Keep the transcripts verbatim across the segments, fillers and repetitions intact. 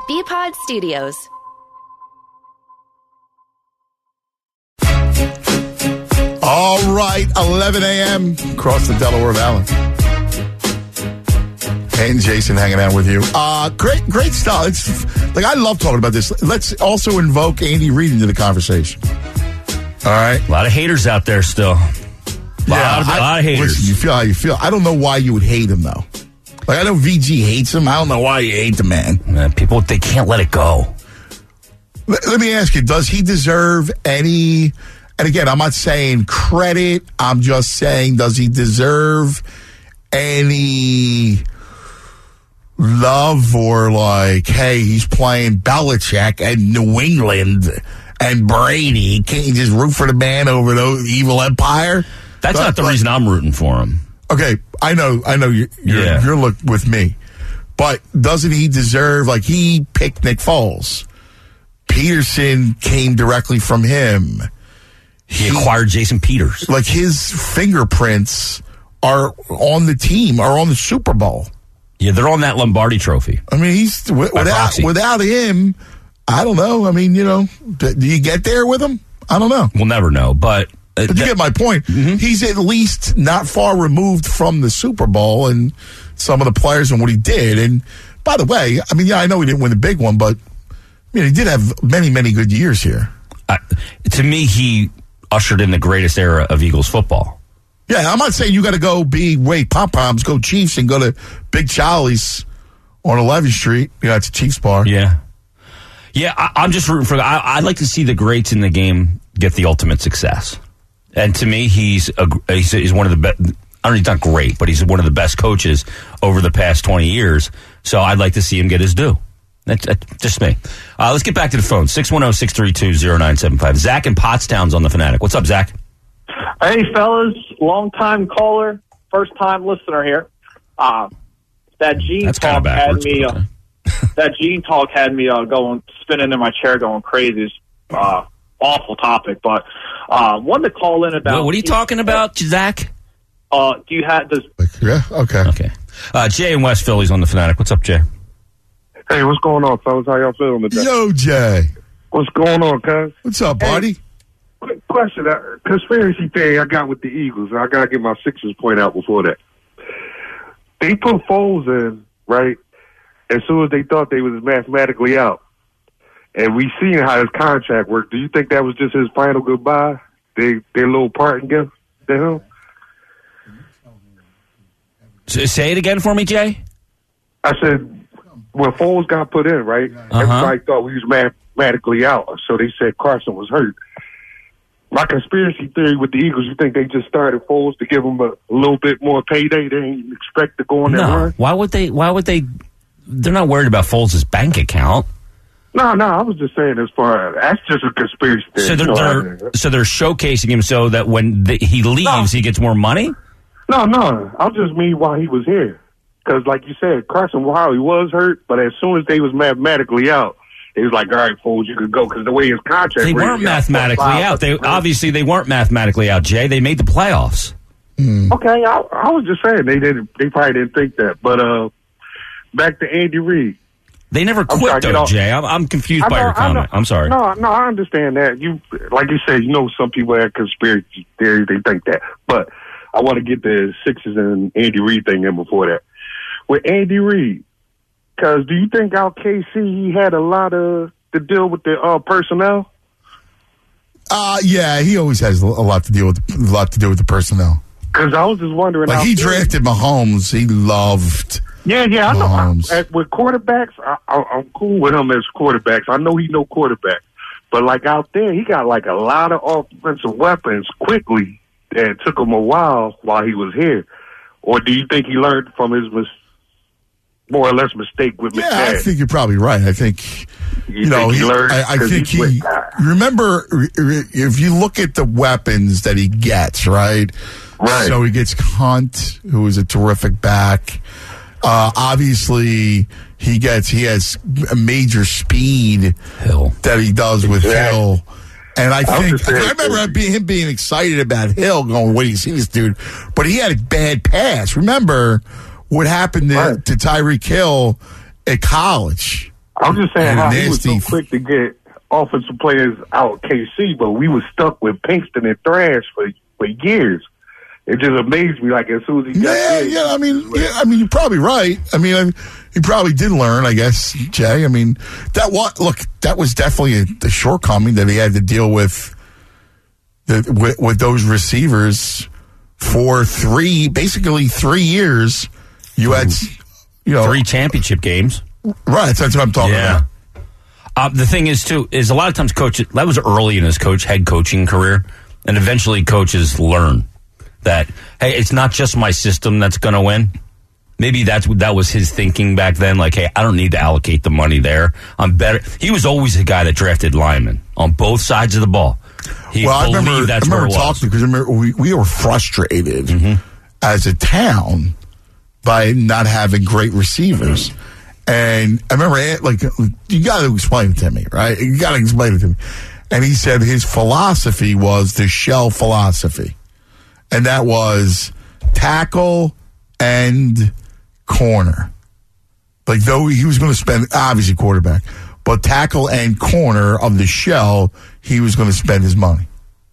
B-Pod Studios. All right, eleven a.m. across the Delaware Valley. And Jason hanging out with you. Uh, great, great stuff. It's like I love talking about this. Let's also invoke Andy Reid into the conversation. All right, a lot of haters out there still. A yeah, lot, of, I, a lot of haters. Listen, you feel how you feel. I don't know why you would hate him though. Like I know V G hates him. I don't know why you hate the man. Uh, people, they can't let it go. Let, let me ask you: does he deserve any? And again, I'm not saying credit. I'm just saying, does he deserve any love or like, hey, he's playing Belichick and New England and Brady. Can't you just root for the man over the evil empire? That's but, not the but, reason I'm rooting for him. Okay, I know, I know you're, you're, yeah. you're look with me. But doesn't he deserve, like, he picked Nick Foles. Peterson came directly from him. He, he acquired Jason Peters. Like, his fingerprints are on the team, are on the Super Bowl. Yeah, they're on that Lombardi trophy. I mean, he's without without him, I don't know. I mean, you know, do you get there with him? I don't know. We'll never know, but... Uh, but you that, get my point. Mm-hmm. He's at least not far removed from the Super Bowl and some of the players and what he did. And, by the way, I mean, yeah, I know he didn't win the big one, but, I mean, he did have many, many good years here. Uh, to me, he... ushered in the greatest era of Eagles football. Yeah, I'm not saying you got to go be wait pom poms, go Chiefs, and go to Big Charlie's on eleventh Street. You know, it's a Chiefs bar. Yeah, yeah. I, I'm just rooting for. I, I'd like to see the greats in the game get the ultimate success. And to me, he's a, he's, he's one of the best. I don't know, he's not great, but he's one of the best coaches over the past twenty years. So I'd like to see him get his due. That's, that's just me. Uh, let's get back to the phone. six one zero, six three two, zero nine seven five. Zach in Pottstown's on the Fanatic. What's up, Zach? Hey, fellas. Long-time caller, first-time listener here. Uh, that Gene that's talk had me. Okay. Uh, that Gene talk had me uh, going, spinning in my chair, going crazy. It's uh, awful topic, but uh, wanted to call in about. What, what are you talking about, Zach? Uh, do you have this? Yeah. Okay. Okay. Uh, Jay in West Philly's on the Fanatic. What's up, Jay? Hey, what's going on, fellas? How y'all feeling today? Yo, Jay. What's going on, cuz? What's up, buddy? Hey, quick question. Uh, conspiracy theory I got with the Eagles. I got to get my Sixers point out before that. They put Foles in, right, as soon as they thought they was mathematically out. And we seen how his contract worked. Do you think that was just his final goodbye? They, their little parting gift to him? Say it again for me, Jay. I said... when Foles got put in, right, uh-huh. everybody thought we was mathematically out, so they said Carson was hurt. My conspiracy theory with the Eagles, you think they just started Foles to give them a, a little bit more payday? They didn't expect to go on that no. run? Why would they? Why would they? They're not worried about Foles' bank account. No, no, I was just saying as far as, that's just a conspiracy theory. So they're, they're, so they're showcasing him so that when the, he leaves, no. he gets more money? No, no, I just mean while he was here. Because, like you said, Carson, wow, he was hurt, but as soon as they was mathematically out, it was like, all right, Foles, you could go. Because the way his contract... They weren't mathematically out. They Obviously, they weren't mathematically out, Jay. They made the playoffs. Mm. Okay, I, I was just saying, they didn't. They probably didn't think that. But uh, back to Andy Reid. They never quit, though, know, Jay. I'm, I'm confused know, by your comment. I'm sorry. No, no, I understand that. You, like you said, you know some people have conspiracy theories. They think that. But I want to get the Sixers and Andy Reid thing in before that. With Andy Reid, because do you think out K C he had a lot of to deal with the uh, personnel? Uh yeah, he always has a lot to deal with a lot to do with the personnel. Because I was just wondering, like he drafted Mahomes, he loved. Yeah, yeah, I know. Mahomes. I, with quarterbacks, I, I, I'm cool with him as quarterbacks. I know he know quarterbacks, but like out there, he got like a lot of offensive weapons quickly. And it took him a while while he was here. Or do you think he learned from his mis- more or less mistake with yeah, McNabb? I think you're probably right. I think, you, you know, he he, learned I, I think he, he remember, if you look at the weapons that he gets, right? Right. So he gets Hunt, who is a terrific back. Uh, obviously, he gets, he has a major speed Hill. that he does with exactly. Hill. And I think, I, I remember being, him being excited about Hill, going, wait, you see this dude. But he had a bad pass. Remember what happened to, right. to Tyreek Hill at college? I'm just saying And how he was so nasty- quick to get offensive players out K C, but we were stuck with Pinkston and Thrash for, for years. It just amazed me. Like as soon as he got Yeah, there, yeah. I mean, yeah, I mean, you're probably right. I mean, I, he probably did learn, I guess, Jay. I mean, that what? Look, that was definitely a, the shortcoming that he had to deal with. The, with, with those receivers for three, basically three years. You had, you know, Three championship games. right. That's what I'm talking Yeah. about. Uh, the thing is, too, is a lot of times coaches, that was early in his coach head coaching career, and eventually coaches learn that, hey, it's not just my system that's going to win. Maybe that's that was his thinking back then. Like, hey, I don't need to allocate the money there. I'm better. He was always the guy that drafted linemen on both sides of the ball. He Well, I believed remember, that's I remember where it was. talking because I remember we, we were frustrated Mm-hmm. as a town by not having great receivers. And I remember, like, you got to explain it to me, right? You got to explain it to me. And he said his philosophy was the shell philosophy. And that was tackle and corner. Like, though he was going to spend, obviously, quarterback, but tackle and corner of the shell, he was going to spend his money.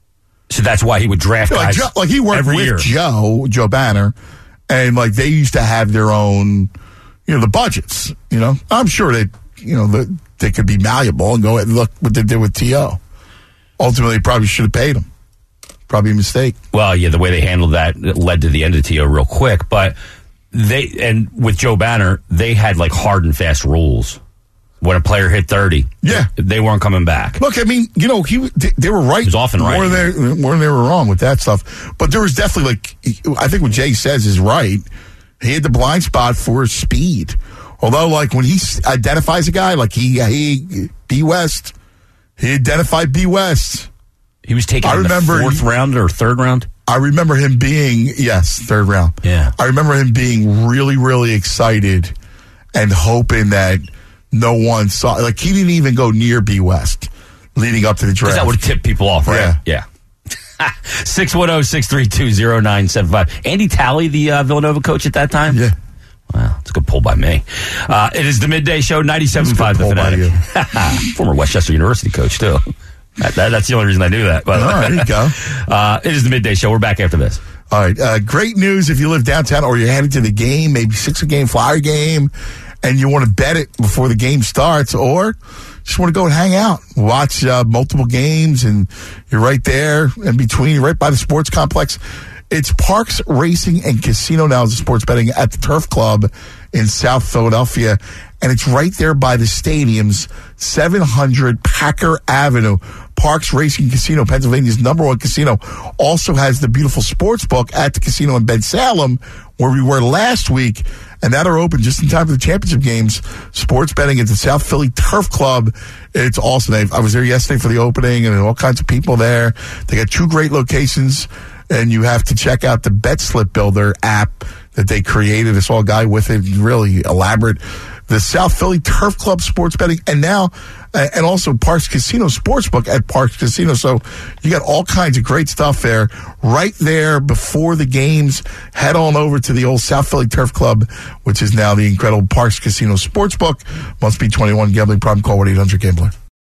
So that's why he would draft Like, guys Joe, like he worked every with year. Joe, Joe Banner, and like they used to have their own, you know, the budgets. You know, I'm sure that you know that they could be malleable and go ahead and look what they did with T O. Ultimately, probably should have paid him. Probably a mistake. Well, yeah, the way they handled that it led to the end of T O real quick. But they, and with Joe Banner, they had like hard and fast rules. When a player hit thirty, Yeah. they weren't coming back. Look, I mean, you know, he they, they were right. He was often right. More than, they, more than they were wrong with that stuff. But there was definitely, like, I think what Jay says is right. He had the blind spot for speed. Although, like, when he identifies a guy, like he, he B. West, he identified B. West. He was taken I in remember the fourth he- round or third round. I remember him being, yes, third round. Yeah. I remember him being really, really excited and hoping that no one saw, like, he didn't even go near B. West leading up to the Because draft. that would tip people off, right? Yeah. six one zero, six three two, zero nine seven five. Andy Talley, the uh, Villanova coach at that time? Yeah. Wow, it's a good pull by me. Uh, it is the Midday Show, ninety-seven point five The Pull by Fanatic. Former Westchester University coach, too. That, that, that's the only reason I knew that. By the All way. right, there you go. Uh, it is the Midday Show. We're back after this. All right. Uh, great news if you live downtown or you're headed to the game, maybe six a game, flyer game, and you want to bet it before the game starts, or just want to go and hang out, watch uh, multiple games, and you're right there in between, right by the sports complex. It's Parks Racing and Casino now is the sports betting at the Turf Club in South Philadelphia, and it's right there by the stadium's seven hundred Packer Avenue. Parks Racing Casino, Pennsylvania's number one casino, also has the beautiful sports book at the casino in Ben Salem, where we were last week, and that are open just in time for the championship games. Sports betting at the South Philly Turf Club. It's awesome. I was there yesterday for the opening, and all kinds of people there. They got two great locations, and you have to check out the Bet Slip Builder app that they created. It's all a guy with it, really elaborate. The South Philly Turf Club sports betting, and now, uh, and also Parks Casino Sportsbook at Parks Casino. So you got all kinds of great stuff there. Right there before the games, head on over to the old South Philly Turf Club, which is now the incredible Parks Casino Sportsbook. Must be twenty-one. Gambling problem, call one eight hundred gambler.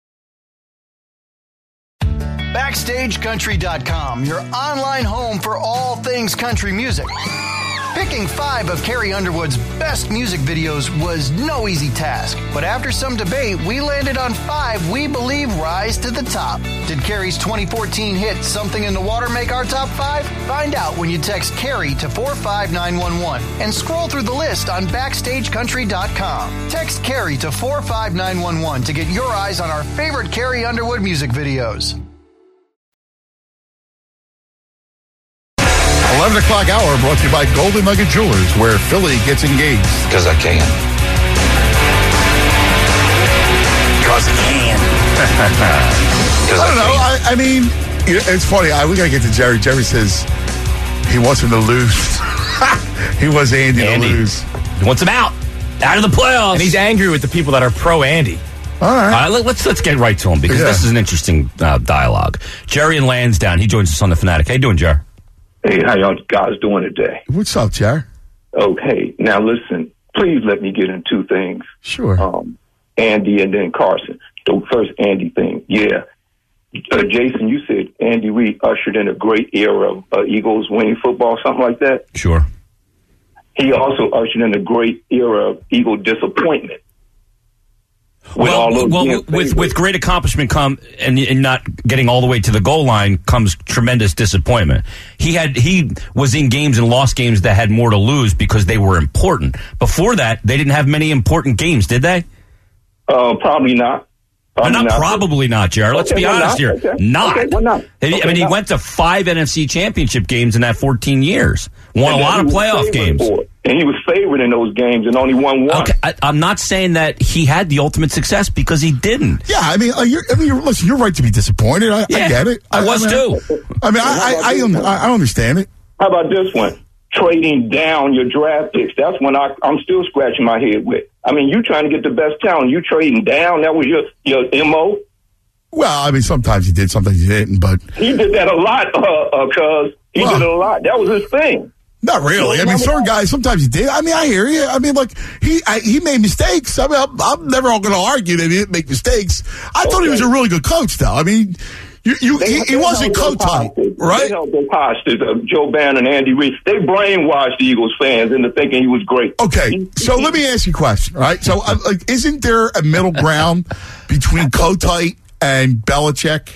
Backstage Country dot com, your online home for all things country music. Picking five of Carrie Underwood's best music videos was no easy task, but after some debate, we landed on five we believe rise to the top. Did Carrie's twenty fourteen hit Something in the Water make our top five? Find out when you text Carrie to four five nine one one and scroll through the list on Backstage Country dot com. Text Carrie to four five nine one one to get your eyes on our favorite Carrie Underwood music videos. eleven o'clock hour brought to you by Golden Nugget Jewelers, where Philly gets engaged. Because I can. Because it can. Because I don't I know. can. I, I mean, you know, it's funny. I, we got to get to Jerry. Jerry says he wants him to lose. He wants Andy, Andy. to lose. He wants him out. Out of the playoffs. And he's angry with the people that are pro Andy. All right. All right, let, let's let's get right to him because Yeah. this is an interesting uh, dialogue. Jerry in Lansdowne, he joins us on the Fanatic. How you doing, Jerry? Hey, how y'all guys doing today? What's up, Jerry? Okay, now listen, please let me get in two things. Sure. Um, Andy and then Carson. The first Andy thing, yeah. Uh, Jason, you said Andy Reid ushered in a great era of uh, Eagles winning football, something like that? Sure. He also ushered in a great era of Eagle disappointment. With well, all those well with, with great accomplishment come and, and not getting all the way to the goal line comes tremendous disappointment. He had he was in games and lost games that had more to lose because they were important. Before that, they didn't have many important games, did they? Uh, probably not. Probably not, not probably not, Jared. Let's okay, be honest not? here. Okay. Not. Okay, well not. Okay, I mean, he not. went to five N F C championship games in that fourteen years. Won and a lot of playoff games. And he was favored in those games and only won one. Okay, I, I'm not saying that he had the ultimate success because he didn't. Yeah, I mean, uh, you're, I mean, you're, listen, you're right to be disappointed. I, yeah, I get it. I, I was I mean, too. I mean, I, I, I, I, I understand it. How about this one? Trading down your draft picks. That's when I, I'm still scratching my head with. I mean, you trying to get the best talent. You trading down. That was your, your M O? Well, I mean, sometimes he did, sometimes he didn't, but... He did that a lot, uh, uh, cuz. He well, did it a lot. That was his thing. Not really. I mean, certain guys, sometimes he did. I mean, I hear you. I mean, like, he I, he made mistakes. I mean, I'm, I'm never going to argue that he didn't make mistakes. I okay. thought he was a really good coach, though. I mean... You, you, they, he, he wasn't co-tight, right? They held their hostage. Uh, Joe Bannon and Andy Reid. They brainwashed the Eagles fans into thinking he was great. Okay, he, so he, let me ask you a question, right? So, uh, like, isn't there a middle ground between co-tight and Belichick?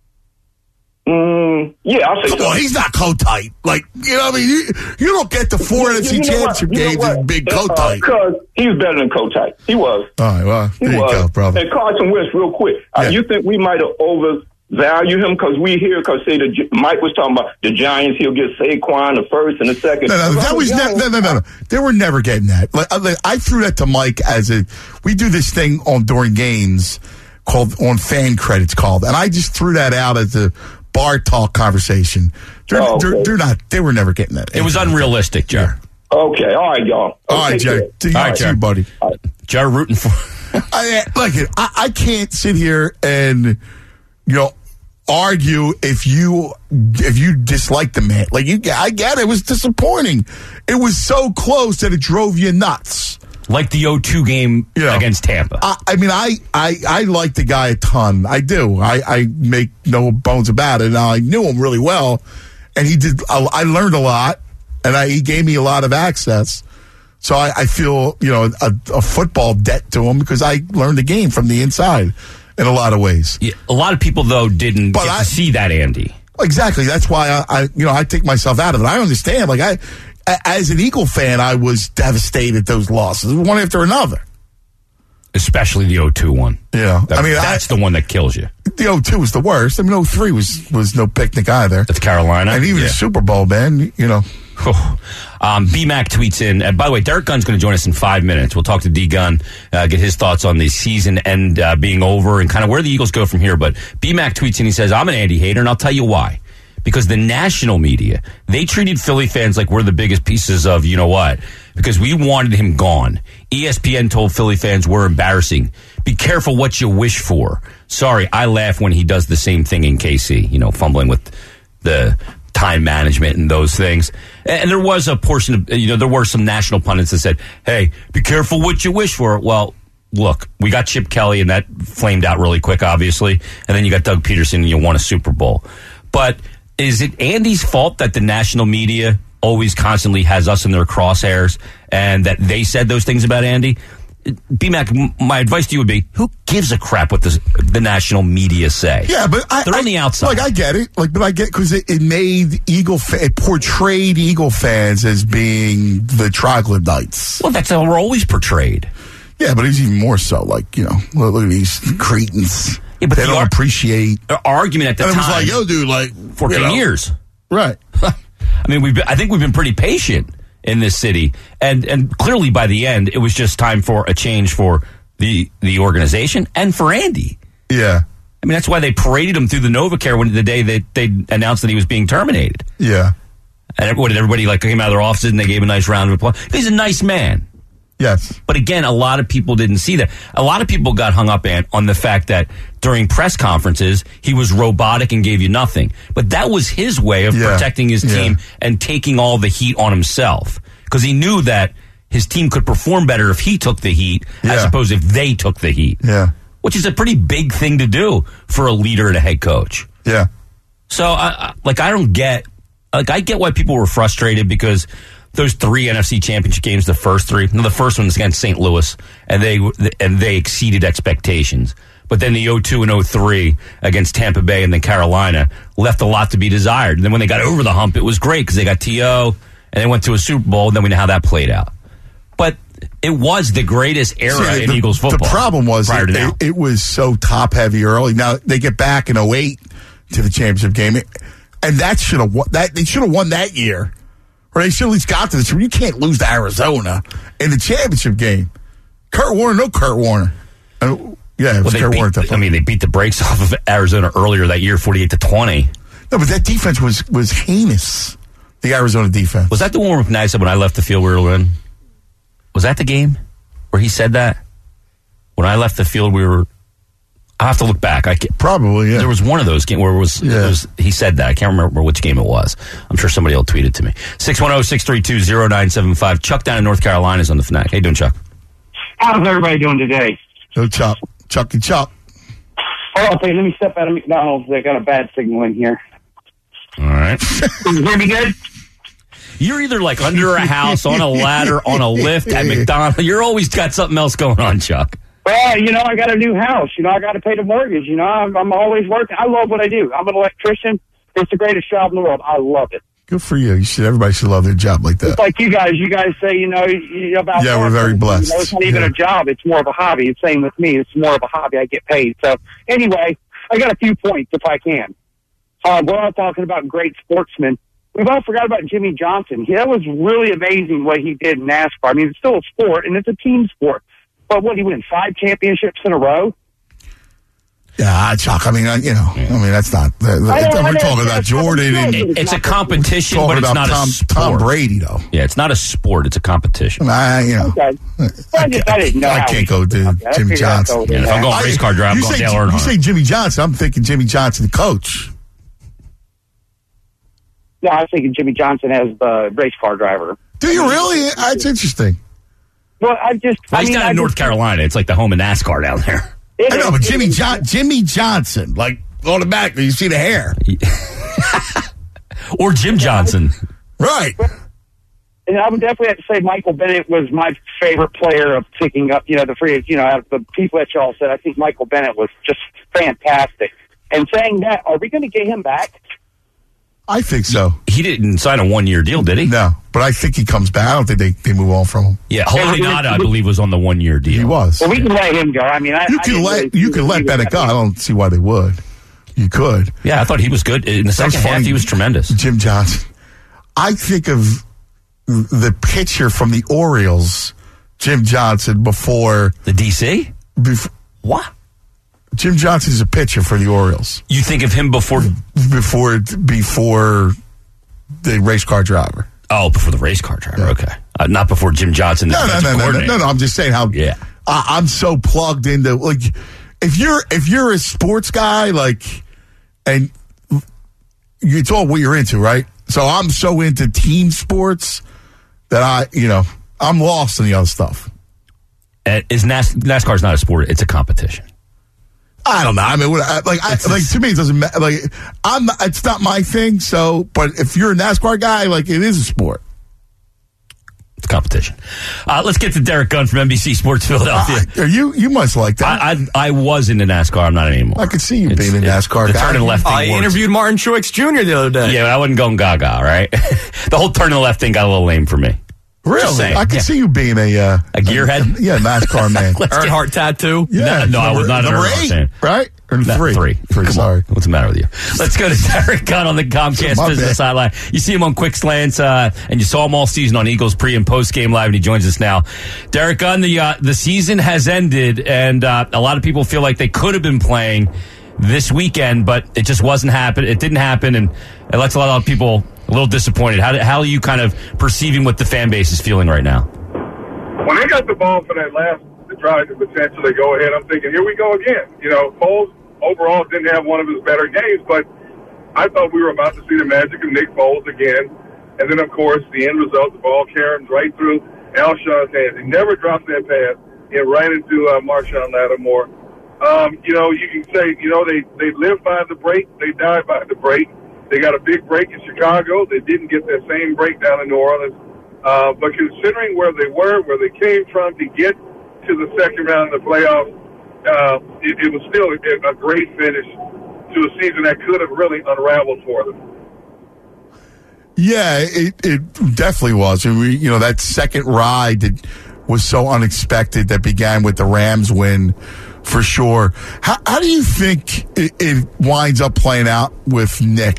Mm, yeah, I'll say Come so. on, he's not co-tight. Like, you know what I mean? You, you don't get the four you, N F C you know championship you know games and big co-tight. Because uh, he was better than co-tight. He was. All right, well, he there was. you go, brother. And Carson Wentz, real quick. Yeah. Uh, you think we might have overvalued him? Because we hear, because say the Mike was talking about the Giants, he'll get Saquon the first and the second. No, no, that was ne- no, no, no, no. They were never getting that. Like, I, I threw that to Mike as a, we do this thing on during games called, on fan credits called, and I just threw that out as a bar talk conversation. They're, oh, okay. they're, they're not, they were never getting that. It was unrealistic, Jared. Okay, all right, y'all. All right, Jared. All right, Jared. buddy. Right. Jared rooting for. I, look, I, I can't sit here and, you know, argue if you if you dislike the man. Like, you, I get it. It was disappointing. It was so close that it drove you nuts. Like the oh two game yeah. against Tampa. I, I mean, I, I, I like the guy a ton. I do. I, I make no bones about it. Now, I knew him really well, and he did. I, I learned a lot, and I, he gave me a lot of access. So I, I feel, you know, a, a football debt to him because I learned the game from the inside in a lot of ways. Yeah, a lot of people, though, didn't but get I, to see that, Andy. Exactly. That's why I, I, you know, I take myself out of it. I understand. Like, I, as an Eagle fan, I was devastated at those losses, one after another. Especially the oh two one. Yeah. That, I mean, that's I, the one that kills you. The oh two was the worst. I mean, oh three was, was no picnic either. That's Carolina. And even yeah. the Super Bowl, man, you know. um, B-Mac tweets in. And by the way, Derek Gunn's going to join us in five minutes. We'll talk to D. Gunn, uh, get his thoughts on the season end uh, being over and kind of where the Eagles go from here. But B-Mac tweets in. He says, I'm an Andy hater, and I'll tell you why. Because the national media, they treated Philly fans like we're the biggest pieces of, you know what, because we wanted him gone. E S P N told Philly fans we're embarrassing. Be careful what you wish for. Sorry, I laugh when he does the same thing in K C, you know, fumbling with the time management and those things. And there was a portion of, you know, there were some national pundits that said, hey, be careful what you wish for. Well, look, we got Chip Kelly, and that flamed out really quick, obviously. And then you got Doug Peterson, and you won a Super Bowl. But is it Andy's fault that the national media always constantly has us in their crosshairs and that they said those things about Andy? B-Mac, my advice to you would be, who gives a crap what the, the national media say? Yeah, but I, they're I, on the outside. Like, I get it. Like, but I get because it, it made Eagle, fa- it portrayed Eagle fans as being the troglodytes. Well, that's how we're always portrayed. Yeah, but it's even more so. Like, you know, look, look at these cretins. Yeah, but they the don't ar- appreciate argument at the and time. It was like, yo, dude, like fourteen you know, years, right? I mean, we I think we've been pretty patient in this city, and and clearly by the end, it was just time for a change for the the organization and for Andy. Yeah, I mean that's why they paraded him through the NovaCare when the day that they announced that he was being terminated. Yeah, and everybody, everybody like came out of their offices and they gave a nice round of applause. He's a nice man. Yes. But again, a lot of people didn't see that. A lot of people got hung up on, on the fact that during press conferences, he was robotic and gave you nothing. But that was his way of yeah. protecting his team yeah. and taking all the heat on himself. Because he knew that his team could perform better if he took the heat Yeah. as opposed if they took the heat. Yeah. Which is a pretty big thing to do for a leader and a head coach. Yeah. So, I, I, like, I don't get, like, I get why people were frustrated because those three N F C Championship games, the first three, no, the first one was against Saint Louis, and they and they exceeded expectations. But then the oh two and oh three against Tampa Bay and then Carolina left a lot to be desired. And then when they got over the hump, it was great because they got T O and they went to a Super Bowl, and then we know how that played out. But it was the greatest era See, in the, Eagles football. The problem was prior it, to now. it, it was so top heavy early. Now they get back in oh eight to the championship game, and that should have won. That they should have won that year, or they should at least got to the. You can't lose to Arizona in the championship game. Kurt Warner, no Kurt Warner. Uh, yeah, it was well, Kurt beat, Warner. I mean, they beat the brakes off of Arizona earlier that year, forty-eight to twenty. No, but that defense was was heinous. The Arizona defense. Was that the one where Nagy said when I left the field we were in? Was that the game where he said that? When I left the field, we were. I have to look back. I can't, Probably, yeah. There was one of those games where it was, Yeah. it was. He said that. I can't remember which game it was. I'm sure somebody will tweet it to me. six one zero, six three two, zero nine seven five. Chuck down in North Carolina is on the Fanatic. How you doing, Chuck? How's everybody doing today? No Chuck, Chuck and Chuck. Oh, okay, let me step out of McDonald's. They got a bad signal in here. All right. Can you hear me good? You're either like under a house, on a ladder, on a lift at McDonald's. You're always got something else going on, Chuck. Well, you know, I got a new house. You know, I got to pay the mortgage. You know, I'm, I'm always working. I love what I do. I'm an electrician. It's the greatest job in the world. I love it. Good for you. You should. Everybody should love their job like that. It's like you guys. You guys say, you know, you, about Yeah, we're very blessed. You know, it's not even Yeah. a job. It's more of a hobby. It's same with me. It's more of a hobby. I get paid. So anyway, I got a few points if I can. Uh, we're all talking about great sportsmen. We've all forgot about Jimmy Johnson. That was really amazing what he did in NASCAR. I mean, it's still a sport, and it's a team sport. But what, he win five championships in a row? Yeah, Chuck. I mean, I, you know, I mean, that's not. That, I know, we're I know, talking it's- about it's Jordan and It- it's a competition, talking but it's about not Tom, a sport. Tom Brady, though. Yeah, it's not a sport. It's a competition. I, you know, Okay. I, just, I didn't know. I how can't we- go to Okay, I Jimmy figured I'd Johnson. go with Yeah, if I'm that. going race car drive, I'm you going say, Dale You Earnhardt. say Jimmy Johnson. I'm thinking Jimmy Johnson, the coach. No, I was thinking Jimmy Johnson as the race car driver. Do you really? That's interesting. Well, I just. Well, I he's mean, down I in North just- Carolina. It's like the home of NASCAR down there. It I know, is- but it Jimmy is- John, Jimmy Johnson, like automatically, you see the hair, Or Jim Johnson. right? And I would definitely have to say Michael Bennett was my favorite player of picking up, you know, the free, you know, out of the people that y'all said, I think Michael Bennett was just fantastic. And saying that, are we going to get him back? I think so. He didn't sign a one-year deal, did he? No, but I think he comes back. I don't think they, they move on from him. Yeah, Holy Nada, I believe, was on the one-year deal. He was. Well, we can let him go. I mean, I, You I can didn't let really you see can what let he was Bennett go. gonna I don't see why they would. You could. Yeah, I thought he was good. In the That was second half, funny. he was tremendous. Jim Johnson. I think of the pitcher from the Orioles, Jim Johnson, before The D C? before What? Jim Johnson's a pitcher for the Orioles You think of him before... before before the race car driver. Oh, before the race car driver. Yeah. Okay. Uh, not before Jim Johnson, the No, no, defensive no, no, no, coordinator. no, no. I'm just saying how. Yeah. I, I'm so plugged into like if you're if you're a sports guy like and it's all what you're into, right? So I'm so into team sports that I, you know, I'm lost in the other stuff. Uh, is NAS- NASCAR's not a sport; it's a competition. I don't know. I mean, what, I, like, I, like to me, it doesn't matter. Like, I'm. It's not my thing. So, but if you're a NASCAR guy, like, it is a sport. It's a competition. Uh, let's get to Derek Gunn from N B C Sports Philadelphia. Uh, you you must like that. I, I I was into NASCAR. I'm not anymore. I could see you It's- being a it- NASCAR the guy. turn and left thing I works. interviewed Martin Truex Junior the other day. Yeah, but I wasn't going gaga, right? The whole turn and left thing got a little lame for me. Just Really, saying. I could Yeah. see you being a uh, A gearhead? yeah, NASCAR man. Let's get- Earnhardt tattoo. Yeah, No, no, I was not an number Earnhardt eight, fan. right? Or No, three, three. three. Come Sorry. on. What's the matter with you? Let's go to Derek Gunn on the Comcast My Business bad. Sideline. You see him on Quick Slants, uh, and you saw him all season on Eagles pre and post game live, and he joins us now. Derek Gunn, the uh, the season has ended, and uh, a lot of people feel like they could have been playing this weekend, but it just wasn't happen. It didn't happen, and it lets a lot of people a little disappointed. How how are you kind of perceiving what the fan base is feeling right now? When I got the ball for that last drive to potentially go ahead, I'm thinking, here we go again. You know, Foles overall didn't have one of his better games, but I thought we were about to see the magic of Nick Foles again. And then, of course, the end result, the ball carries right through. Alshon's hands. He never drops that pass and right into uh, Marshawn Lattimore. Um, you know, you can say, you know, they, they live by the break. They die by the break. They got a big break in Chicago. They didn't get that same break down in New Orleans. Uh, but considering where they were, where they came from to get to the second round of the playoffs, uh, it, it was still a, a great finish to a season that could have really unraveled for them. Yeah, it, it definitely was. And we, you know, that second ride that was so unexpected that began with the Rams win, for sure. How, how do you think it, it winds up playing out with Nick?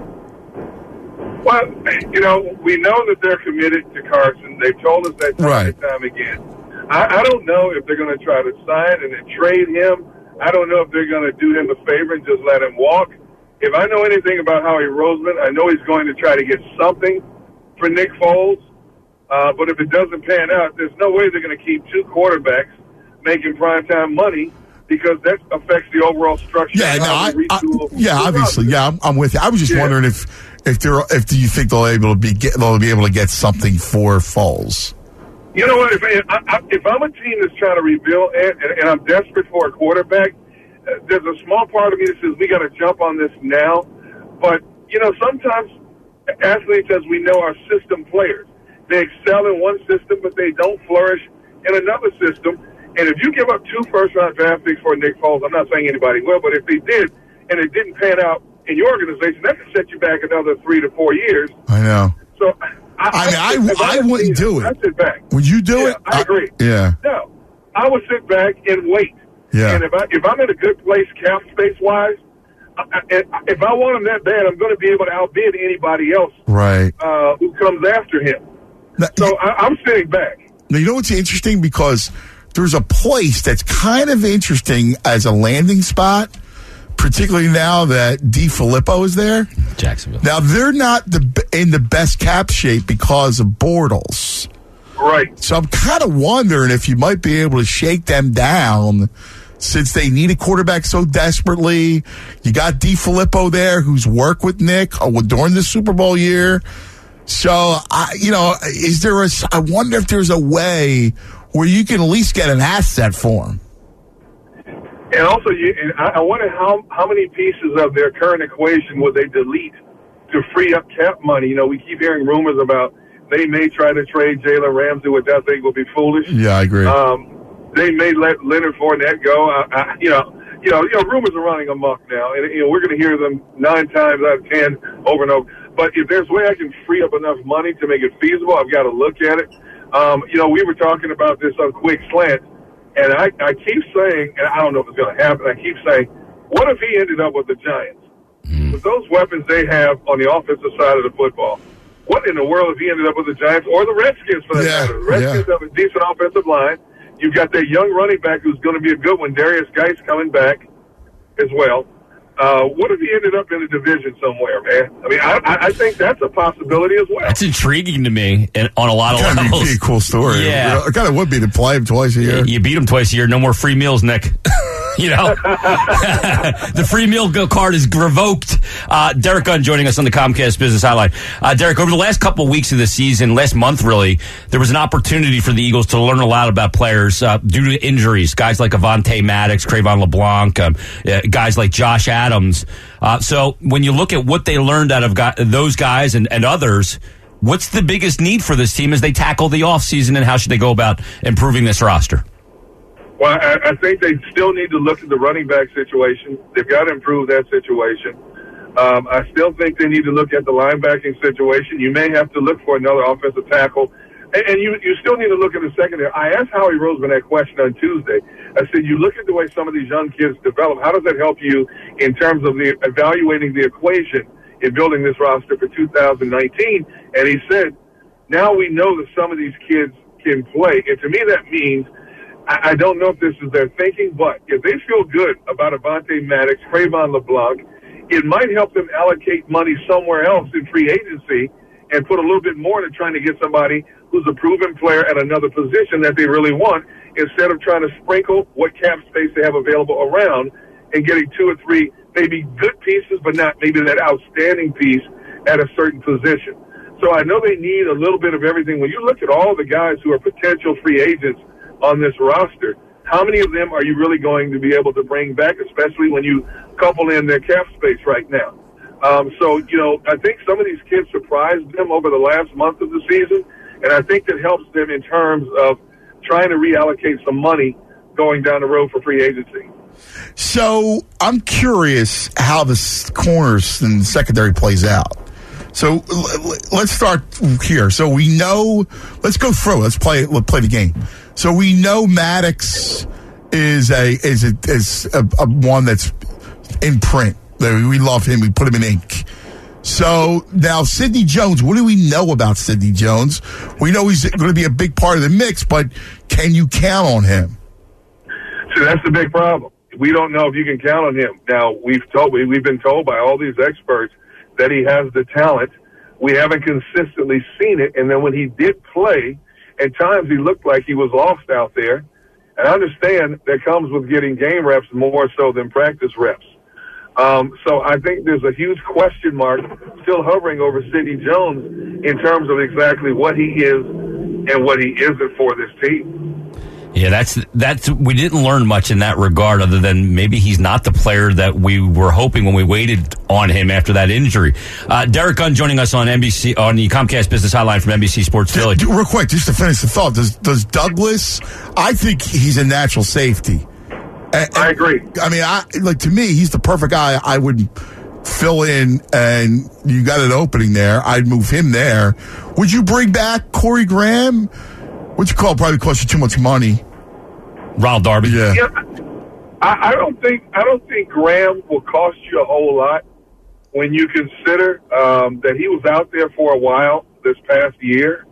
Well, you know, we know that they're committed to Carson. They've told us that time right. and time again. I, I don't know if they're going to try to sign and then trade him. I don't know if they're going to do him a favor and just let him walk. If I know anything about Howie Roseman, I know he's going to try to get something for Nick Foles. Uh, but if it doesn't pan out, there's no way they're going to keep two quarterbacks making primetime money, because that affects the overall structure. Yeah, no, I, I, yeah, obviously, roster. yeah, I'm, I'm with you. I was just yeah. wondering if if they're if do you think they'll able to be get, they'll be able to get something for Foles? You know what? If, I, if I'm a team that's trying to rebuild and, and, and I'm desperate for a quarterback, uh, there's a small part of me that says we got to jump on this now. But you know, sometimes athletes, as we know, are system players. They excel in one system, but they don't flourish in another system. And if you give up two first-round draft picks for Nick Foles, I'm not saying anybody will, but if they did and it didn't pan out in your organization, that could set you back another three to four years. I know. So I, I, mean, I, I, I wouldn't do it. I'd sit back. Would you do yeah, it? I agree. I, yeah. No, I would sit back and wait. Yeah. And if I if I'm in a good place cap space wise, if I want him that bad, I'm going to be able to outbid anybody else. Right. Uh, who comes after him? Now, so I, I'm sitting back. Now, you know what's interesting? Because there's a place that's kind of interesting as a landing spot, particularly now that DeFilippo is there. Jacksonville. Now, they're not the in the best cap shape because of Bortles. Right. So I'm kind of wondering if you might be able to shake them down, since they need a quarterback so desperately. You got DeFilippo there, who's worked with Nick during the Super Bowl year. So, I, you know, is there a, I wonder if there's a way where you can at least get an asset for him. And also, you, and I, I wonder how, how many pieces of their current equation would they delete to free up cap money. You know, we keep hearing rumors about they may try to trade Jalen Ramsey, which I think will be foolish. Yeah, I agree. Um, they may let Leonard Fournette go. I, I, you know, you know, you know, rumors are running amok now, and you know we're going to hear them nine times out of ten over and over. But if there's a way I can free up enough money to make it feasible, I've got to look at it. Um, you know, we were talking about this on Quick Slant, and I, I keep saying, and I don't know if it's going to happen, I keep saying, what if he ended up with the Giants? Mm. With those weapons they have on the offensive side of the football, what in the world if he ended up with the Giants or the Redskins for that yeah, matter? The Redskins yeah. have a decent offensive line. You've got that young running back who's going to be a good one, Darius Geis, coming back as well. Uh, what if he ended up in a division somewhere, man? I mean, I, I think that's a possibility as well. That's intriguing to me and on a lot of kind levels. It'd be a cool story. Yeah. It kind of would be to play him twice a year. You beat him twice a year. No more free meals, Nick. You know, the free meal card is revoked. Uh, Derek Gunn joining us on the Comcast Business Hotline. Uh, Derek, over the last couple of weeks of the season, last month really, there was an opportunity for the Eagles to learn a lot about players uh, due to injuries. Guys like Avonte Maddox, Cravon LeBlanc, um, uh, guys like Josh Adams. Uh, so when you look at what they learned out of gu- those guys and, and others, what's the biggest need for this team as they tackle the offseason, and how should they go about improving this roster? Well, I, I think they still need to look at the running back situation. They've got to improve that situation. Um, I still think they need to look at the linebacking situation. You may have to look for another offensive tackle. And, and you, you still need to look at the secondary. I asked Howie Roseman that question on Tuesday. I said, you look at the way some of these young kids develop. How does that help you in terms of the evaluating the equation in building this roster for two thousand nineteen? And he said, now we know that some of these kids can play. And to me, that means I don't know if this is their thinking, but if they feel good about Avonte Maddox, Cravon LeBlanc, it might help them allocate money somewhere else in free agency and put a little bit more into trying to get somebody who's a proven player at another position that they really want, instead of trying to sprinkle what cap space they have available around and getting two or three maybe good pieces, but not maybe that outstanding piece at a certain position. So I know they need a little bit of everything. When you look at all the guys who are potential free agents on this roster, how many of them are you really going to be able to bring back, especially when you couple in their cap space right now? Um, so, you know, I think some of these kids surprised them over the last month of the season, and I think that helps them in terms of trying to reallocate some money going down the road for free agency. So I'm curious how the corners and secondary plays out. So let's start here. So we know, let's go through. Let's play. Let's play the game. So we know Maddox is a is a is a, a one that's in print. We love him. We put him in ink. So now Sidney Jones. What do we know about Sidney Jones? We know he's going to be a big part of the mix, but can you count on him? So that's the big problem. We don't know if you can count on him. Now we've told we, we've been told by all these experts that he has the talent. We haven't consistently seen it, and then when he did play, at times he looked like he was lost out there. And I understand that comes with getting game reps more so than practice reps. Um, so I think there's a huge question mark still hovering over Sidney Jones in terms of exactly what he is and what he isn't for this team. Yeah, that's that's we didn't learn much in that regard, other than maybe he's not the player that we were hoping when we waited on him after that injury. Uh, Derek Gunn joining us on N B C on the Comcast Business Hotline from N B C Sports Philly. Real quick, just to finish the thought, does does Douglas? I think he's a natural safety. And, I agree. I mean, I like to me, he's the perfect guy. I would fill in, and you got an opening there. I'd move him there. Would you bring back Corey Graham? What you call probably cost you too much money. Ronald Darby. Yeah. yeah I, I don't think I don't think Graham will cost you a whole lot when you consider um, that he was out there for a while this past year.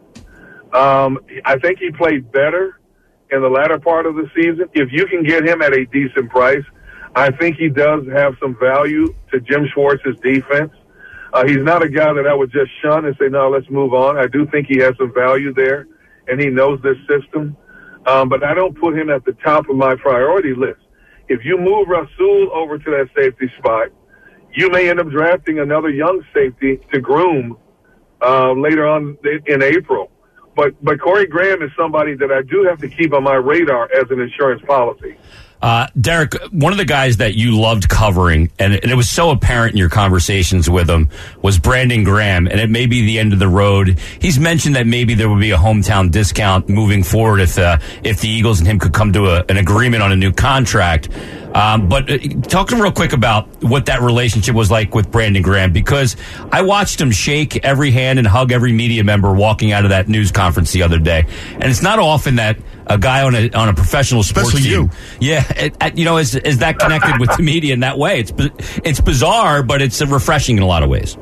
Um, I think he played better in the latter part of the season. If you can get him at a decent price, I think he does have some value to Jim Schwartz's defense. Uh, he's not a guy that I would just shun and say, no, let's move on. I do think he has some value there, and he knows this system. Um, but I don't put him at the top of my priority list. If you move Rasul over to that safety spot, you may end up drafting another young safety to groom uh, later on in April. But but Corey Graham is somebody that I do have to keep on my radar as an insurance policy. Uh, Derek, one of the guys that you loved covering, and, and it was so apparent in your conversations with him, was Brandon Graham, and it may be the end of the road. He's mentioned that maybe there would be a hometown discount moving forward if uh, if the Eagles and him could come to a, an agreement on a new contract. Um, but uh, talk to him real quick about what that relationship was like with Brandon Graham, because I watched him shake every hand and hug every media member walking out of that news conference the other day. And it's not often that a guy on a on a professional sports Especially team, you. yeah, it, it, you know, is is that connected with the media in that way? It's it's bizarre, but it's refreshing in a lot of ways.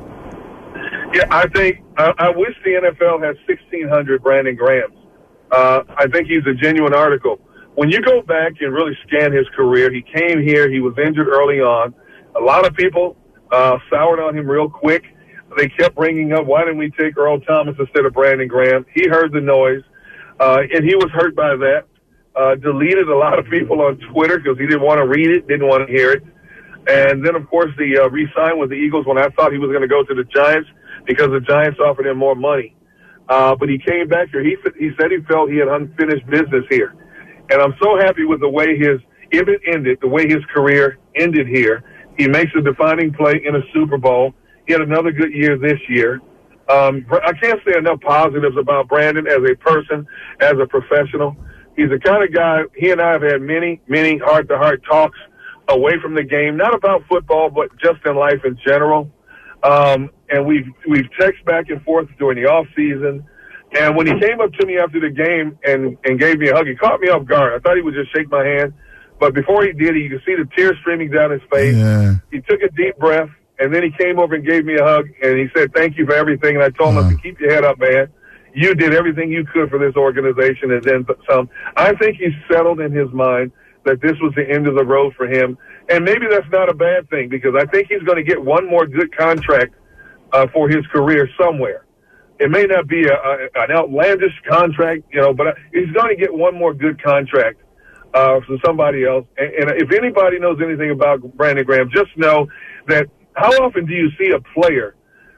Yeah, I think uh, I wish the N F L had sixteen hundred Brandon Grahams. Uh, I think he's a genuine article. When you go back and really scan his career, he came here, he was injured early on. A lot of people uh, soured on him real quick. They kept bringing up, why didn't we take Earl Thomas instead of Brandon Graham? He heard the noise, uh, and he was hurt by that. Uh, deleted a lot of people on Twitter because he didn't want to read it, didn't want to hear it. And then, of course, the uh, re-sign with the Eagles when I thought he was going to go to the Giants because the Giants offered him more money. Uh, but he came back here. He, he said he felt he had unfinished business here. And I'm so happy with the way his, if it ended, the way his career ended here. He makes a defining play in a Super Bowl. He had another good year this year. Um, I can't say enough positives about Brandon as a person, as a professional. He's the kind of guy, he and I have had many, many heart-to-heart talks away from the game, not about football, but just in life in general. Um, and we've, we've texted back and forth during the off season. And when he came up to me after the game and, and gave me a hug, he caught me off guard. I thought he would just shake my hand. But before he did, you could see the tears streaming down his face. Yeah. He took a deep breath, and then he came over and gave me a hug, and he said, thank you for everything. And I told him, uh-huh. to keep your head up, man. You did everything you could for this organization, and then some. I think he's settled in his mind that this was the end of the road for him. And maybe that's not a bad thing, because I think he's going to get one more good contract uh, for his career somewhere. It may not be a, a, an outlandish contract, you know, but he's going to get one more good contract uh, from somebody else. And, and if anybody knows anything about Brandon Graham, just know that how often do you see a player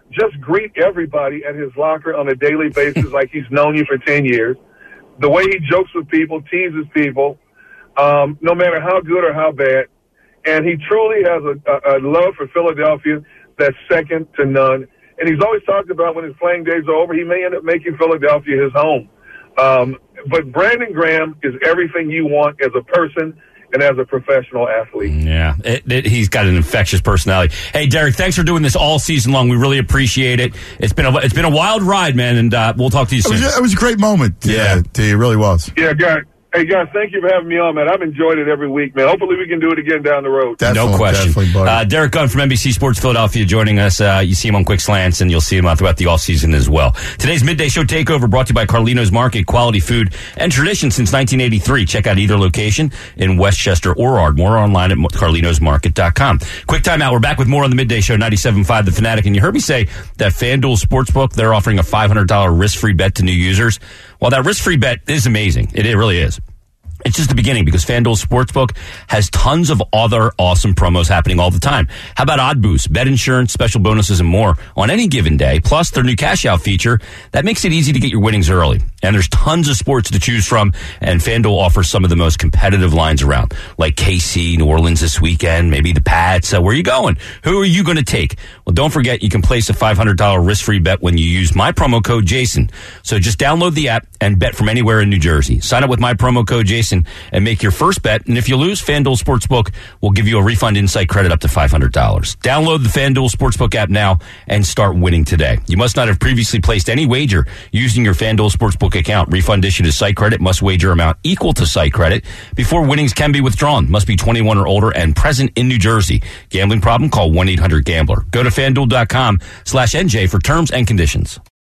just greet everybody at his locker on a daily basis like he's known you for ten years. The way he jokes with people, teases people, um, no matter how good or how bad. And he truly has a, a, a love for Philadelphia that's second to none. And he's always talked about when his playing days are over, he may end up making Philadelphia his home. Um, but Brandon Graham is everything you want as a person and as a professional athlete. Yeah, it, it, he's got an infectious personality. Hey, Derek, thanks for doing this all season long. We really appreciate it. It's been a, it's been a wild ride, man, and uh, we'll talk to you soon. It was, it was a great moment. Yeah, yeah, it really was. Yeah, guys. Hey, guys, thank you for having me on, man. I've enjoyed it every week, man. Hopefully we can do it again down the road. Definitely, no question. Uh, Derek Gunn from N B C Sports Philadelphia joining us. Uh, you see him on Quick Slants, and you'll see him uh, throughout the offseason as well. Today's Midday Show Takeover brought to you by Carlino's Market, quality food and tradition since nineteen eighty-three. Check out either location in Westchester or Ardmore, online at carlinos market dot com. Quick time out. We're back with more on the Midday Show, ninety-seven point five The Fanatic. And you heard me say that FanDuel Sportsbook, they're offering a five hundred dollars risk-free bet to new users. Well, that risk-free bet is amazing. It, it really is. It's just the beginning because FanDuel Sportsbook has tons of other awesome promos happening all the time. How about Odd Boost, bet insurance, special bonuses, and more on any given day, plus their new cash out feature that makes it easy to get your winnings early. And there's tons of sports to choose from, and FanDuel offers some of the most competitive lines around, like K C, New Orleans this weekend, maybe the Pats. Uh, where are you going? Who are you going to take? Well, don't forget you can place a five hundred dollars risk-free bet when you use my promo code Jason. So just download the app and bet from anywhere in New Jersey. Sign up with my promo code Jason and make your first bet. And if you lose, FanDuel Sportsbook will give you a refund insight credit up to five hundred dollars. Download the FanDuel Sportsbook app now and start winning today. You must not have previously placed any wager using your FanDuel Sportsbook account. Refund issued as site credit. Must wager amount equal to site credit before winnings can be withdrawn. Must be twenty-one or older and present in New Jersey. Gambling problem? Call one eight hundred gambler. Go to FanDuel.com slash NJ for terms and conditions.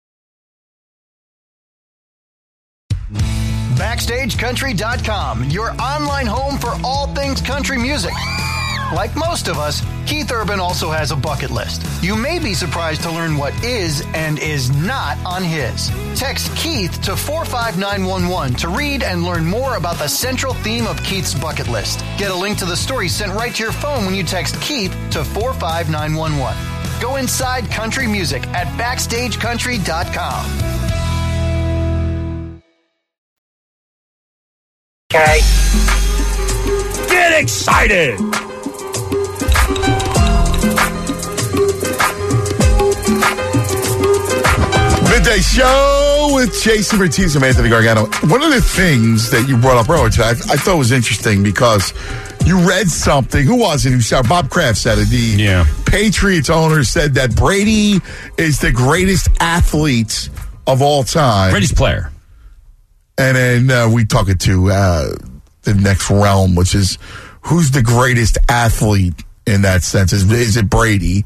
Backstage Country dot com, your online home for all things country music. Like most of us, Keith Urban also has a bucket list. You may be surprised to learn what is and is not on his. Text Keith to four five nine one one to read and learn more about the central theme of Keith's bucket list. Get a link to the story sent right to your phone when you text Keith to four five nine one one. Go inside country music at Backstage Country dot com. Okay. Get excited! Midday Show with Jason Martinez and Anthony Gargano. One of the things that you brought up earlier today, I, I thought was interesting because you read something. Who was it? Who said, Bob Kraft said it. The yeah. Patriots owner said that Brady is the greatest athlete of all time. Greatest player. And then uh, we talk it to uh, the next realm, which is who's the greatest athlete in that sense? Is, is it Brady?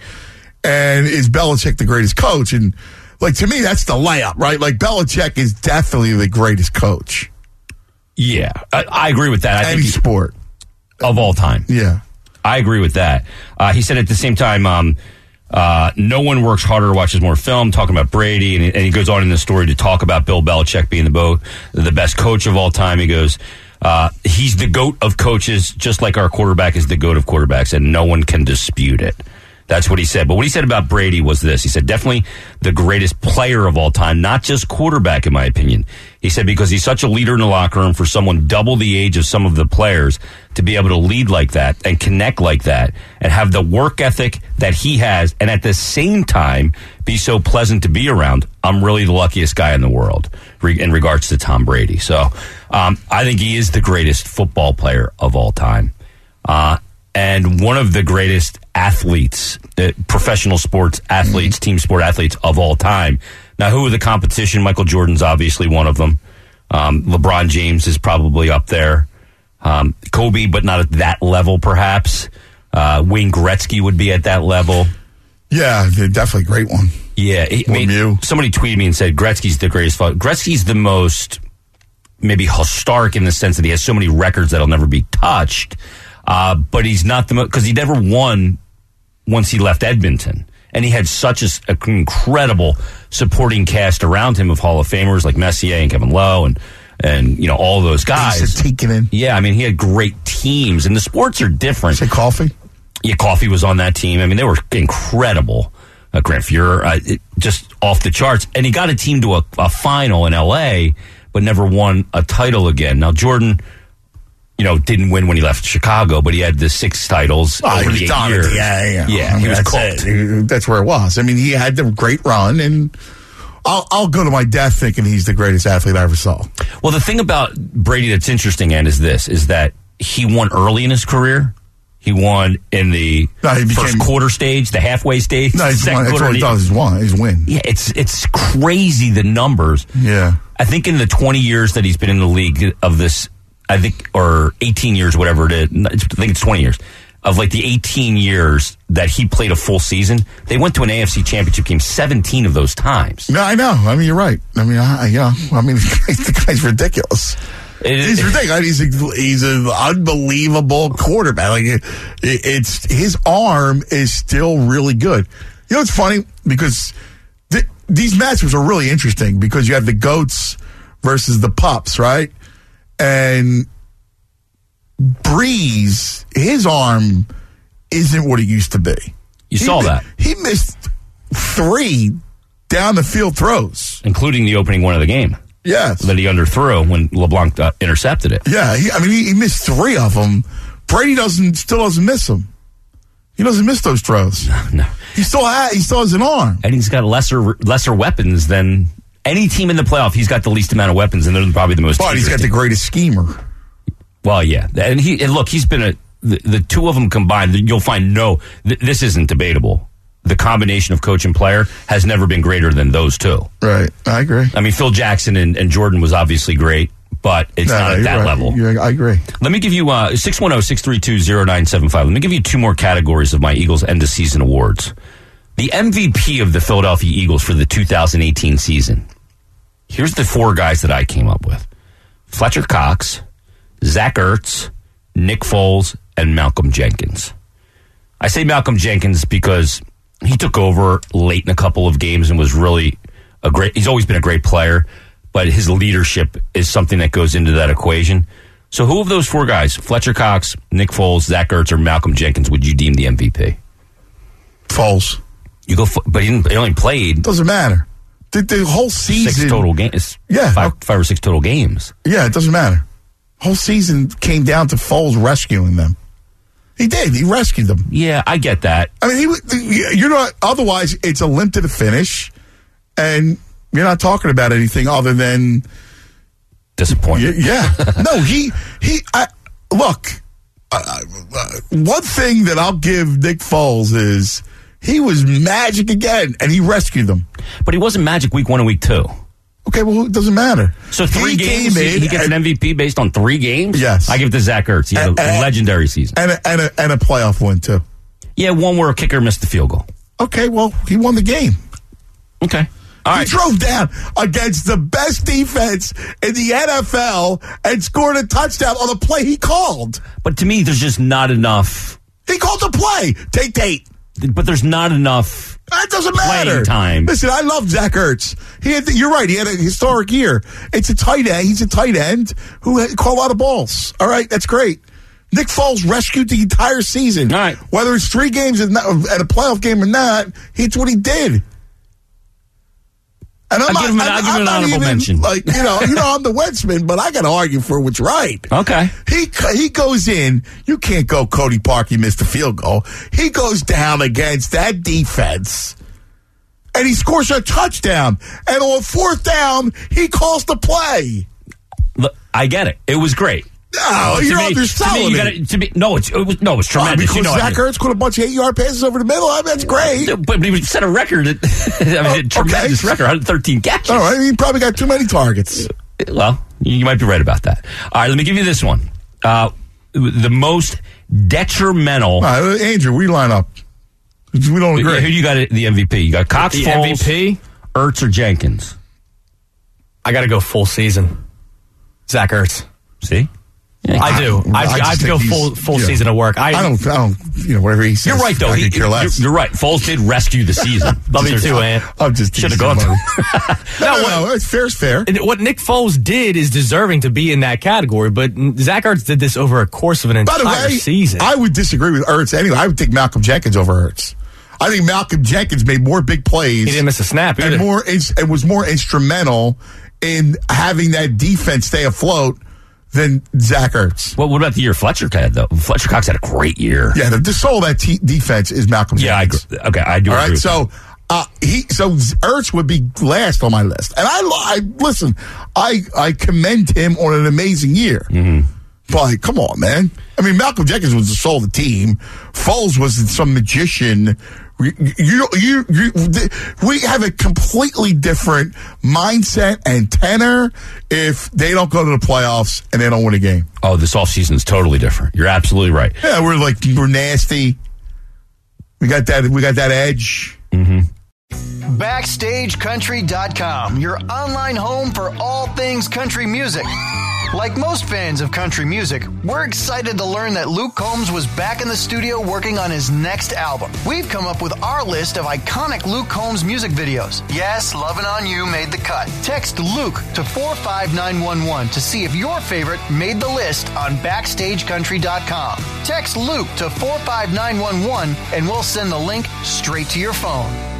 And is Belichick the greatest coach? And, like, to me, that's the layup, right? Like, Belichick is definitely the greatest coach. Yeah, I, I agree with that. I Any think sport. Of all time. Yeah. I agree with that. Uh, he said at the same time, um, Uh, no one works harder or watches more film, talking about Brady, and, and he goes on in the story to talk about Bill Belichick being the, bo- the best coach of all time. He goes, uh, he's the GOAT of coaches, just like our quarterback is the GOAT of quarterbacks, and no one can dispute it. That's what he said. But what he said about Brady was this. He said, definitely the greatest player of all time, not just quarterback, in my opinion. He said, because he's such a leader in the locker room, for someone double the age of some of the players to be able to lead like that and connect like that and have the work ethic that he has and at the same time be so pleasant to be around. I'm really the luckiest guy in the world in regards to Tom Brady. So um, I think he is the greatest football player of all time. Uh, and one of the greatest athletes, uh, professional sports athletes, mm-hmm. team sport athletes of all time. Now, who are the competition? Michael Jordan's obviously one of them. Um, LeBron James is probably up there. Um, Kobe, but not at that level, perhaps. Uh, Wayne Gretzky would be at that level. Yeah, definitely a great one. Yeah. I mean, somebody tweeted me and said Gretzky's the greatest. Gretzky's the most maybe historic in the sense that he has so many records that'll never be touched. Uh, but he's not the most, because he never won once he left Edmonton. And he had such an incredible supporting cast around him of Hall of Famers like Messier and Kevin Lowe and, and you know, all those guys. Yeah, I mean, he had great teams. And the sports are different. Say Coffee? Yeah, Coffee was on that team. I mean, they were incredible. uh, Grant Fuhrer, uh, it, just off the charts. And he got a team to a, a final in L A, but never won a title again. Now, Jordan, you know, didn't win when he left Chicago, but he had the six titles oh, over he the was eight dominant. years. Yeah, yeah. Yeah, I mean, he was that's cooked. it. That's where it was. I mean, he had the great run, and I'll, I'll go to my death thinking he's the greatest athlete I ever saw. Well, the thing about Brady that's interesting, and is this, is that he won early in his career. He won in the no, he became, first quarter stage, the halfway stage. No, he's second won, that's quarter, what he does, is win. He's win. Yeah, it's it's crazy, the numbers. Yeah. I think in the twenty years that he's been in the league of this, I think, or eighteen years, whatever it is, I think it's twenty years, of like the eighteen years that he played a full season, they went to an A F C championship game seventeen of those times. No, I know. I mean, you're right. I mean, I, yeah. I mean, the guy's, the guy's ridiculous. It, he's ridiculous. He's a, he's an unbelievable quarterback. Like it, it's his arm is still really good. You know, it's funny because th- these matchups are really interesting because you have the goats versus the pups, right? And Breeze, his arm isn't what it used to be. You he saw mi- that. He missed three down the field throws, including the opening one of the game. Yes. That he underthrew when LeBlanc uh, intercepted it. Yeah, he, I mean, he, he missed three of them. Brady doesn't still doesn't miss them. He doesn't miss those throws. No, no. He still has, he still has an arm. And he's got lesser lesser weapons than any team in the playoff. He's got the least amount of weapons, and they're probably the most. But he's got team. the greatest schemer. Well, yeah. And, he, and look, he's been a, the, the two of them combined, you'll find no, th- this isn't debatable. The combination of coach and player has never been greater than those two. Right. I agree. I mean, Phil Jackson and, and Jordan was obviously great, but it's no, not no, at that right. level. You're, I agree. Let me give you uh, six one zero, six three two, zero nine seven five. Let me give you two more categories of my Eagles end of season awards. The M V P of the Philadelphia Eagles for the two thousand eighteen season. Here's the four guys that I came up with. Fletcher Cox, Zach Ertz, Nick Foles, and Malcolm Jenkins. I say Malcolm Jenkins because he took over late in a couple of games and was really a great, he's always been a great player, but his leadership is something that goes into that equation. So who of those four guys, Fletcher Cox, Nick Foles, Zach Ertz, or Malcolm Jenkins, would you deem the M V P? Foles. You go, but he, didn't, he only played. Doesn't matter. The, the whole season. Six total games. Yeah. Five, five or six total games. Yeah, it doesn't matter. Whole season came down to Foles rescuing them. He did. He rescued them. Yeah, I get that. I mean, he, you're not. Otherwise, it's a limp to the finish, and you're not talking about anything other than disappointment. Yeah. No, he he. I, look, uh, uh, one thing that I'll give Nick Foles is he was magic again, and he rescued them. But he wasn't magic week one and week two. Okay, well, it doesn't matter. So three he games, he, he gets and, an M V P based on three games? Yes. I give it to Zach Ertz. He had and, a and, legendary season. And a, and, a, and a playoff win, too. Yeah, one where a kicker missed the field goal. Okay, well, he won the game. Okay. All he right. drove down against the best defense in the N F L and scored a touchdown on the play he called. But to me, there's just not enough. He called the play. Take Tate. But there's not enough. That doesn't playing matter. Time. Listen, I love Zach Ertz. He had the, you're right. He had a historic year. It's a tight end. He's a tight end who had, caught a lot of balls. All right, that's great. Nick Foles rescued the entire season. All right. Whether it's three games and a playoff game or not, it's what he did. And I'm I'll not, give him an, I'm, I'll give him I'm an not honorable even, mention. Like you know, you know, I'm the Wentzman, but I got to argue for what's right. Okay. He he goes in. You can't go Cody Park. He missed the field goal. He goes down against that defense, and he scores a touchdown. And on fourth down, he calls the play. Look, I get it. It was great. No, to you're me, underselling to me, you it. gotta, to me, no, it's, it was no, it's Oh, tremendous. because you know, Zach Ertz caught a bunch of eight-yard passes over the middle. I mean, that's great. But he set a record. At, I mean, Oh, a tremendous okay. record, one hundred thirteen catches. All right, he probably got too many targets. Well, you might be right about that. All right, let me give you this one. Uh, the most detrimental. All right, Andrew, we line up. We don't agree. Who you got the M V P? You got Cox, The Foles, M V P? Ertz, or Jenkins? I got to go full season. Zach Ertz. See? Yeah, I do. I, I I, just have to go think full he's- full yeah. season of work. I, I don't, I don't, you know, whatever he says. You're right, though. I He, could care less. you're, you're right. Foles did rescue the season. Love you too, Ant. I'm just Should have teasing, gone. buddy. no, no, no, no, it's fair, it's fair. And what Nick Foles did is deserving to be in that category, but Zach Ertz did this over a course of an By entire the way, season. I would disagree with Ertz anyway. I would take Malcolm Jenkins over Ertz. I think Malcolm Jenkins made more big plays. He didn't miss a snap either. And more, and was more instrumental in having that defense stay afloat than Zach Ertz. Well, what about the year Fletcher had, though? Fletcher Cox had a great year. Yeah, the, the soul of that t- defense is Malcolm yeah, Jenkins. Yeah, I agree. Okay, I do All agree. right, so uh, he, so Ertz would be last on my list. And I, I listen, I, I commend him on an amazing year. Mm-hmm. But come on, man. I mean, Malcolm Jenkins was the soul of the team. Foles was some magician. You, you, you, you, we have a completely different mindset and tenor if they don't go to the playoffs and they don't win a game. Oh, this offseason is totally different. You're absolutely right. Yeah, we're like, we're nasty. We got that, we got that edge. Mm-hmm. Backstage Country dot com, your online home for all things country music. Like most fans of country music, we're excited to learn that Luke Combs was back in the studio working on his next album. We've come up with our list of iconic Luke Combs music videos. Yes, Lovin' On You made the cut. Text Luke to four five nine one one to see if your favorite made the list on Backstage Country dot com. Text Luke to four five nine one one and we'll send the link straight to your phone.